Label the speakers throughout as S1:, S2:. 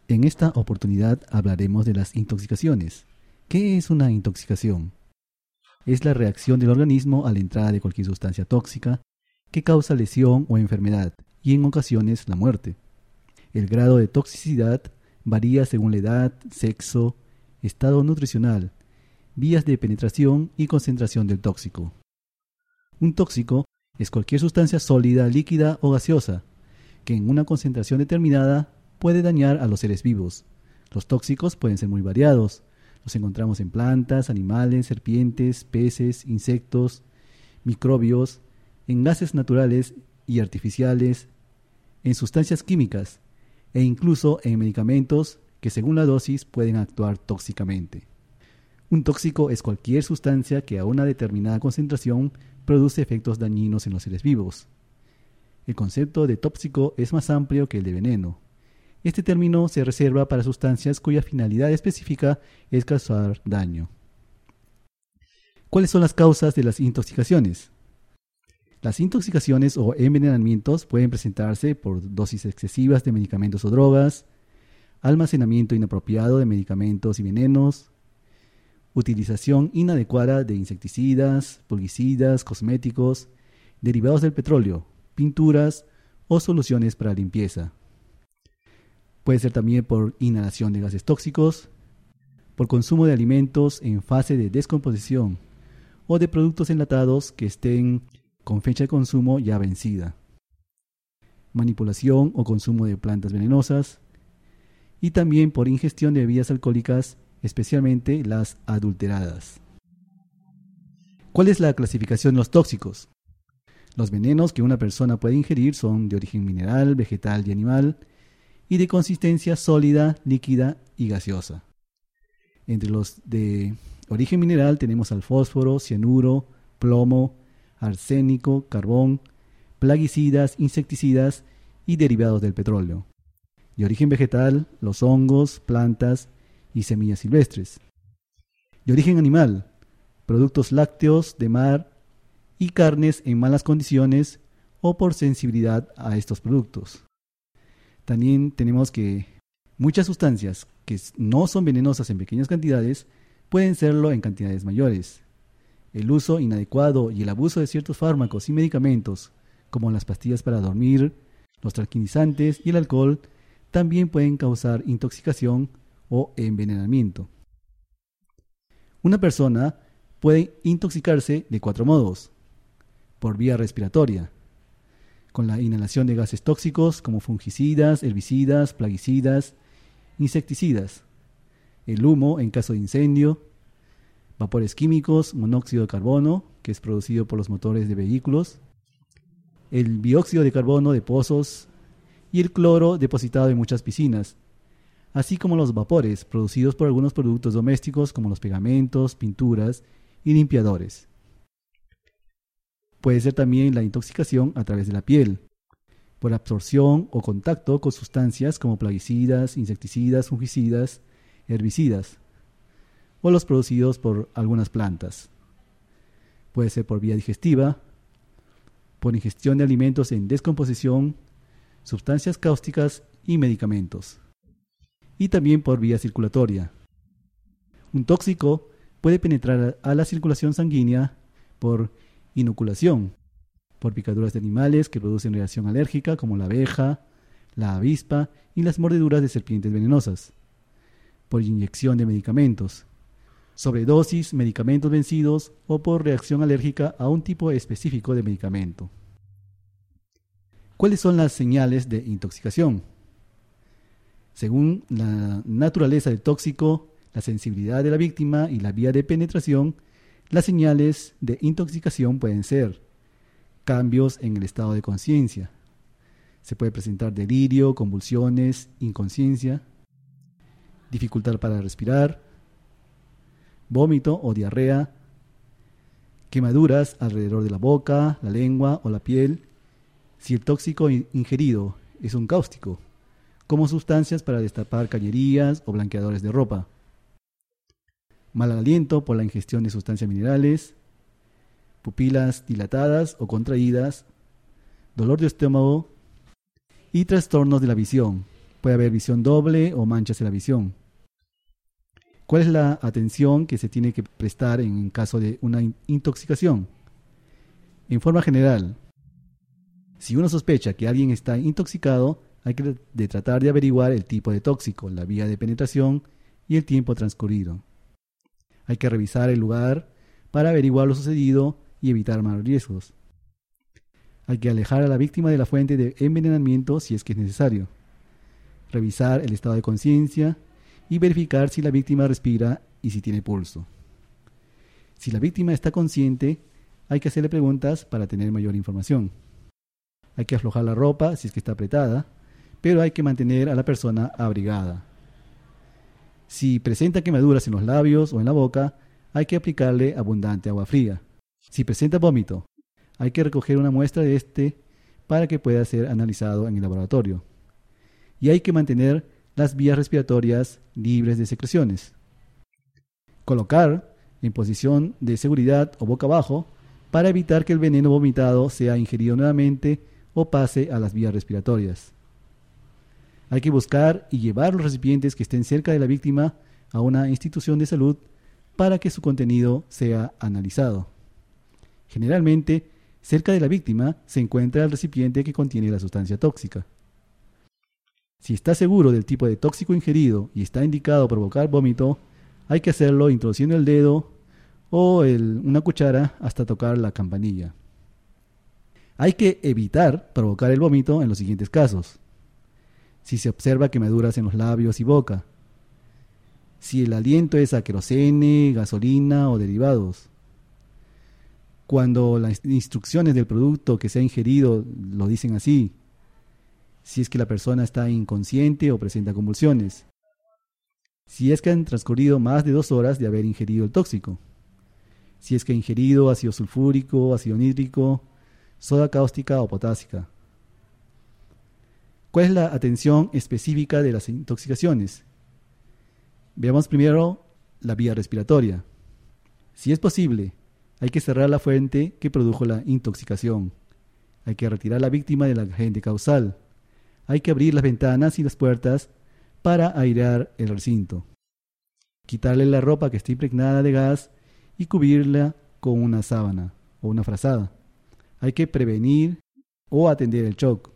S1: En esta oportunidad hablaremos de las intoxicaciones. ¿Qué es una intoxicación? Es la reacción del organismo a la entrada de cualquier sustancia tóxica que causa lesión o enfermedad y en ocasiones la muerte. El grado de toxicidad varía según la edad, sexo, estado nutricional, vías de penetración y concentración del tóxico. Un tóxico es cualquier sustancia sólida, líquida o gaseosa que en una concentración determinada puede dañar a los seres vivos. Los tóxicos pueden ser muy variados. Los encontramos en plantas, animales, serpientes, peces, insectos, microbios, en gases naturales y artificiales, en sustancias químicas e incluso en medicamentos que según la dosis pueden actuar tóxicamente. Un tóxico es cualquier sustancia que a una determinada concentración produce efectos dañinos en los seres vivos. El concepto de tóxico es más amplio que el de veneno. Este término se reserva para sustancias cuya finalidad específica es causar daño. ¿Cuáles son las causas de las intoxicaciones? Las intoxicaciones o envenenamientos pueden presentarse por dosis excesivas de medicamentos o drogas, almacenamiento inapropiado de medicamentos y venenos, utilización inadecuada de insecticidas, pulguicidas, cosméticos, derivados del petróleo, pinturas o soluciones para limpieza. Puede ser también por inhalación de gases tóxicos, por consumo de alimentos en fase de descomposición o de productos enlatados que estén con fecha de consumo ya vencida, manipulación o consumo de plantas venenosas y también por ingestión de bebidas alcohólicas, especialmente las adulteradas. ¿Cuál es la clasificación de los tóxicos? Los venenos que una persona puede ingerir son de origen mineral, vegetal y animal y de consistencia sólida, líquida y gaseosa. Entre los de origen mineral tenemos al fósforo, cianuro, plomo, arsénico, carbón, plaguicidas, insecticidas y derivados del petróleo. De origen vegetal, los hongos, plantas y semillas silvestres. De origen animal, productos lácteos de mar y carnes en malas condiciones o por sensibilidad a estos productos. También tenemos que muchas sustancias que no son venenosas en pequeñas cantidades pueden serlo en cantidades mayores. El uso inadecuado y el abuso de ciertos fármacos y medicamentos, como las pastillas para dormir, los tranquilizantes y el alcohol, también pueden causar intoxicación o envenenamiento. Una persona puede intoxicarse de 4 modos. Por vía respiratoria, con la inhalación de gases tóxicos como fungicidas, herbicidas, plaguicidas, insecticidas, el humo en caso de incendio, vapores químicos, monóxido de carbono, que es producido por los motores de vehículos, el dióxido de carbono de pozos y el cloro depositado en muchas piscinas, así como los vapores producidos por algunos productos domésticos como los pegamentos, pinturas y limpiadores. Puede ser también la intoxicación a través de la piel, por absorción o contacto con sustancias como plaguicidas, insecticidas, fungicidas, herbicidas, o los producidos por algunas plantas. Puede ser por vía digestiva, por ingestión de alimentos en descomposición, sustancias cáusticas y medicamentos. Y también por vía circulatoria. Un tóxico puede penetrar a la circulación sanguínea por inoculación, por picaduras de animales que producen reacción alérgica como la abeja, la avispa y las mordeduras de serpientes venenosas, por inyección de medicamentos, sobredosis, medicamentos vencidos o por reacción alérgica a un tipo específico de medicamento. ¿Cuáles son las señales de intoxicación? Según la naturaleza del tóxico, la sensibilidad de la víctima y la vía de penetración, las señales de intoxicación pueden ser cambios en el estado de conciencia. Se puede presentar delirio, convulsiones, inconsciencia, dificultad para respirar, vómito o diarrea, quemaduras alrededor de la boca, la lengua o la piel, si el tóxico ingerido es un cáustico, como sustancias para destapar cañerías o blanqueadores de ropa. Mal aliento por la ingestión de sustancias minerales, pupilas dilatadas o contraídas, dolor de estómago y trastornos de la visión, Puede haber visión doble o manchas en la visión. ¿Cuál es la atención que se tiene que prestar en caso de una intoxicación? En forma general, si uno sospecha que alguien está intoxicado, hay que tratar de averiguar el tipo de tóxico, la vía de penetración y el tiempo transcurrido. Hay que revisar el lugar para averiguar lo sucedido y evitar malos riesgos. Hay que alejar a la víctima de la fuente de envenenamiento si es que es necesario. Revisar el estado de conciencia y verificar si la víctima respira y si tiene pulso. Si la víctima está consciente, hay que hacerle preguntas para tener mayor información. Hay que aflojar la ropa si es que está apretada, pero hay que mantener a la persona abrigada. Si presenta quemaduras en los labios o en la boca, hay que aplicarle abundante agua fría. Si presenta vómito, hay que recoger una muestra de este para que pueda ser analizado en el laboratorio. Y hay que mantener las vías respiratorias libres de secreciones. Colocar en posición de seguridad o boca abajo para evitar que el veneno vomitado sea ingerido nuevamente o pase a las vías respiratorias. Hay que buscar y llevar los recipientes que estén cerca de la víctima a una institución de salud para que su contenido sea analizado. Generalmente, cerca de la víctima se encuentra el recipiente que contiene la sustancia tóxica. Si está seguro del tipo de tóxico ingerido y está indicado provocar vómito, hay que hacerlo introduciendo el dedo o una cuchara hasta tocar la campanilla. Hay que evitar provocar el vómito en los siguientes casos. Si se observa quemaduras en los labios y boca. Si el aliento es a querosene, gasolina o derivados. Cuando las instrucciones del producto que se ha ingerido lo dicen así. Si es que la persona está inconsciente o presenta convulsiones. Si es que han transcurrido más de 2 horas de haber ingerido el tóxico. Si es que ha ingerido ácido sulfúrico, ácido nítrico, soda cáustica o potásica. ¿Cuál es la atención específica de las intoxicaciones? Veamos primero la vía respiratoria. Si es posible, hay que cerrar la fuente que produjo la intoxicación. Hay que retirar a la víctima del agente causal. Hay que abrir las ventanas y las puertas para airear el recinto. Quitarle la ropa que esté impregnada de gas y cubrirla con una sábana o una frazada. Hay que prevenir o atender el shock.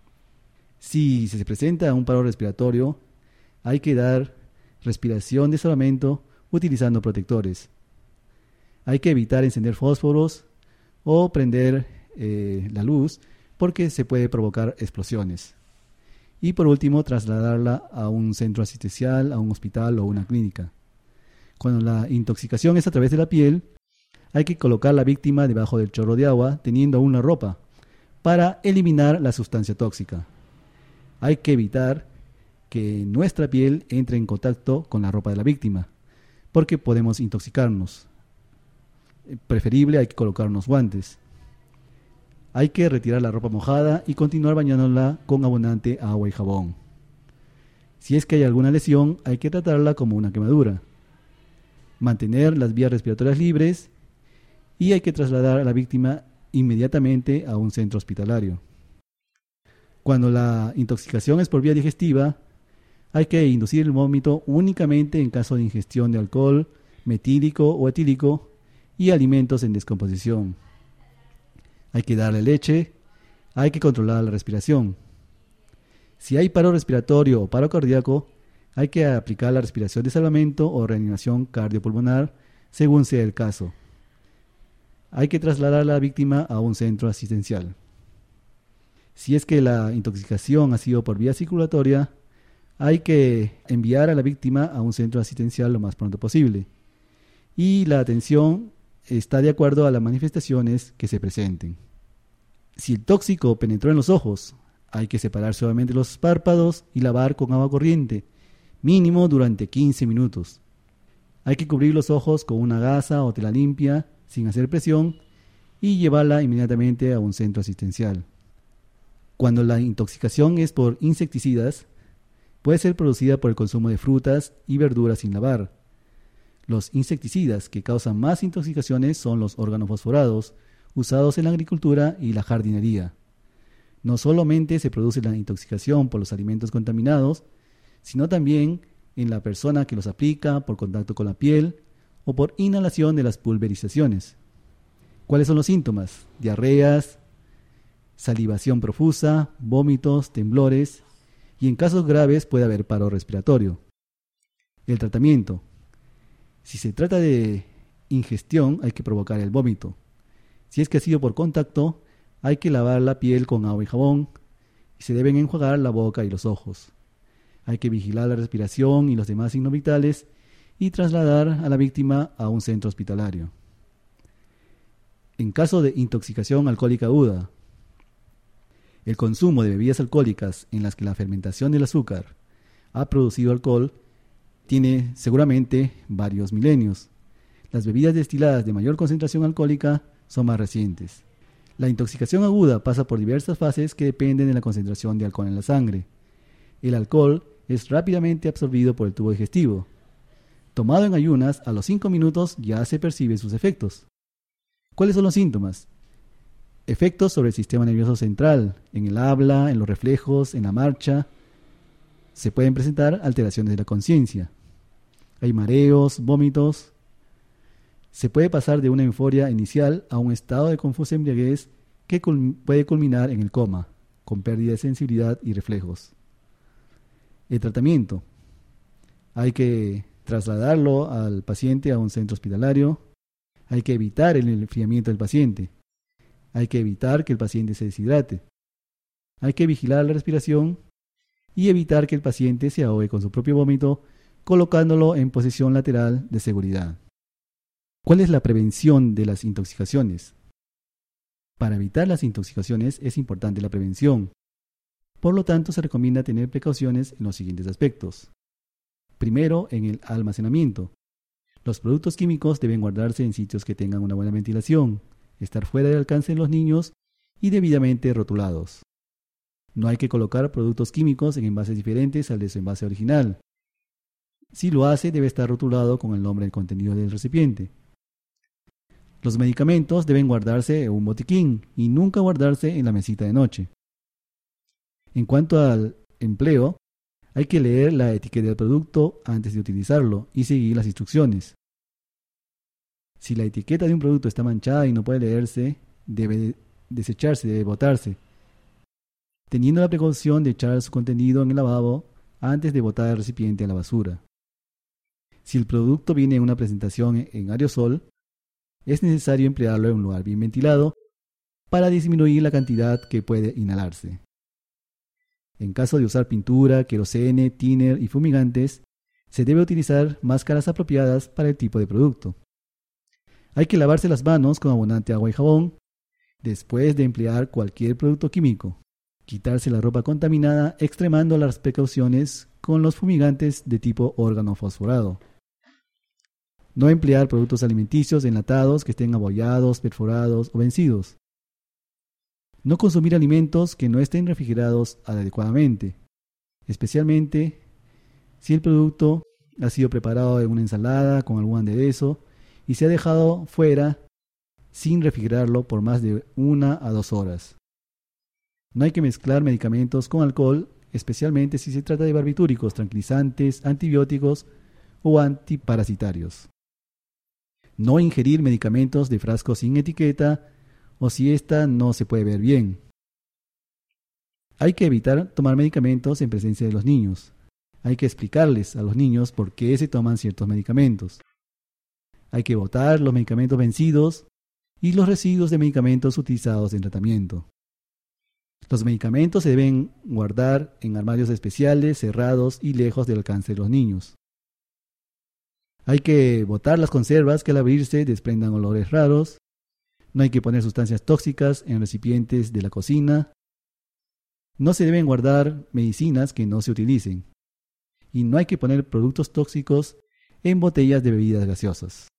S1: Si se presenta un paro respiratorio, hay que dar respiración de salvamento utilizando protectores. Hay que evitar encender fósforos o prender la luz porque se puede provocar explosiones. Y por último, trasladarla a un centro asistencial, a un hospital o una clínica. Cuando la intoxicación es a través de la piel, hay que colocar a la víctima debajo del chorro de agua, teniendo aún la ropa, para eliminar la sustancia tóxica. Hay que evitar que nuestra piel entre en contacto con la ropa de la víctima, porque podemos intoxicarnos. Preferible, hay que colocarnos guantes. Hay que retirar la ropa mojada y continuar bañándola con abundante agua y jabón. Si es que hay alguna lesión, hay que tratarla como una quemadura. Mantener las vías respiratorias libres y hay que trasladar a la víctima inmediatamente a un centro hospitalario. Cuando la intoxicación es por vía digestiva, hay que inducir el vómito únicamente en caso de ingestión de alcohol, metílico o etílico y alimentos en descomposición. Hay que darle leche, hay que controlar la respiración. Si hay paro respiratorio o paro cardíaco, hay que aplicar la respiración de salvamento o reanimación cardiopulmonar según sea el caso. Hay que trasladar a la víctima a un centro asistencial. Si es que la intoxicación ha sido por vía circulatoria, hay que enviar a la víctima a un centro asistencial lo más pronto posible. Y la atención está de acuerdo a las manifestaciones que se presenten. Si el tóxico penetró en los ojos, hay que separar suavemente los párpados y lavar con agua corriente, mínimo durante 15 minutos. Hay que cubrir los ojos con una gasa o tela limpia, sin hacer presión, y llevarla inmediatamente a un centro asistencial. Cuando la intoxicación es por insecticidas, puede ser producida por el consumo de frutas y verduras sin lavar. Los insecticidas que causan más intoxicaciones son los organofosforados, usados en la agricultura y la jardinería. No solamente se produce la intoxicación por los alimentos contaminados, sino también en la persona que los aplica por contacto con la piel o por inhalación de las pulverizaciones. ¿Cuáles son los síntomas? Diarreas, salivación profusa, vómitos, temblores y en casos graves puede haber paro respiratorio. El tratamiento. Si se trata de ingestión, hay que provocar el vómito. Si es que ha sido por contacto, hay que lavar la piel con agua y jabón y se deben enjuagar la boca y los ojos. Hay que vigilar la respiración y los demás signos vitales y trasladar a la víctima a un centro hospitalario. En caso de intoxicación alcohólica aguda, el consumo de bebidas alcohólicas en las que la fermentación del azúcar ha producido alcohol tiene seguramente varios milenios. Las bebidas destiladas de mayor concentración alcohólica son más recientes. La intoxicación aguda pasa por diversas fases que dependen de la concentración de alcohol en la sangre. El alcohol es rápidamente absorbido por el tubo digestivo. Tomado en ayunas, a los 5 minutos ya se perciben sus efectos. ¿Cuáles son los síntomas? Efectos sobre el sistema nervioso central, en el habla, en los reflejos, en la marcha. Se pueden presentar alteraciones de la conciencia. Hay mareos, vómitos. Se puede pasar de una euforia inicial a un estado de confusa embriaguez que puede culminar en el coma, con pérdida de sensibilidad y reflejos. El tratamiento. Hay que trasladarlo al paciente a un centro hospitalario. Hay que evitar el enfriamiento del paciente. Hay que evitar que el paciente se deshidrate. Hay que vigilar la respiración y evitar que el paciente se ahogue con su propio vómito, colocándolo en posición lateral de seguridad. ¿Cuál es la prevención de las intoxicaciones? Para evitar las intoxicaciones es importante la prevención. Por lo tanto, se recomienda tener precauciones en los siguientes aspectos. Primero, en el almacenamiento. Los productos químicos deben guardarse en sitios que tengan una buena ventilación, estar fuera del alcance de los niños y debidamente rotulados. No hay que colocar productos químicos en envases diferentes al de su envase original. Si lo hace, debe estar rotulado con el nombre del contenido del recipiente. Los medicamentos deben guardarse en un botiquín y nunca guardarse en la mesita de noche. En cuanto al empleo, hay que leer la etiqueta del producto antes de utilizarlo y seguir las instrucciones. Si la etiqueta de un producto está manchada y no puede leerse, debe desecharse, debe botarse, teniendo la precaución de echar su contenido en el lavabo antes de botar el recipiente a la basura. Si el producto viene en una presentación en aerosol, es necesario emplearlo en un lugar bien ventilado para disminuir la cantidad que puede inhalarse. En caso de usar pintura, querosene, thinner y fumigantes, se debe utilizar máscaras apropiadas para el tipo de producto. Hay que lavarse las manos con abundante agua y jabón después de emplear cualquier producto químico. Quitarse la ropa contaminada extremando las precauciones con los fumigantes de tipo órgano fosforado. No emplear productos alimenticios enlatados que estén abollados, perforados o vencidos. No consumir alimentos que no estén refrigerados adecuadamente, especialmente si el producto ha sido preparado en una ensalada con algún aderezo y se ha dejado fuera sin refrigerarlo por más de 1 a 2 horas. No hay que mezclar medicamentos con alcohol, especialmente si se trata de barbitúricos, tranquilizantes, antibióticos o antiparasitarios. No ingerir medicamentos de frascos sin etiqueta o si ésta no se puede ver bien. Hay que evitar tomar medicamentos en presencia de los niños. Hay que explicarles a los niños por qué se toman ciertos medicamentos. Hay que botar los medicamentos vencidos y los residuos de medicamentos utilizados en tratamiento. Los medicamentos se deben guardar en armarios especiales, cerrados y lejos del alcance de los niños. Hay que botar las conservas que al abrirse desprendan olores raros. No hay que poner sustancias tóxicas en recipientes de la cocina. No se deben guardar medicinas que no se utilicen. Y no hay que poner productos tóxicos en botellas de bebidas gaseosas.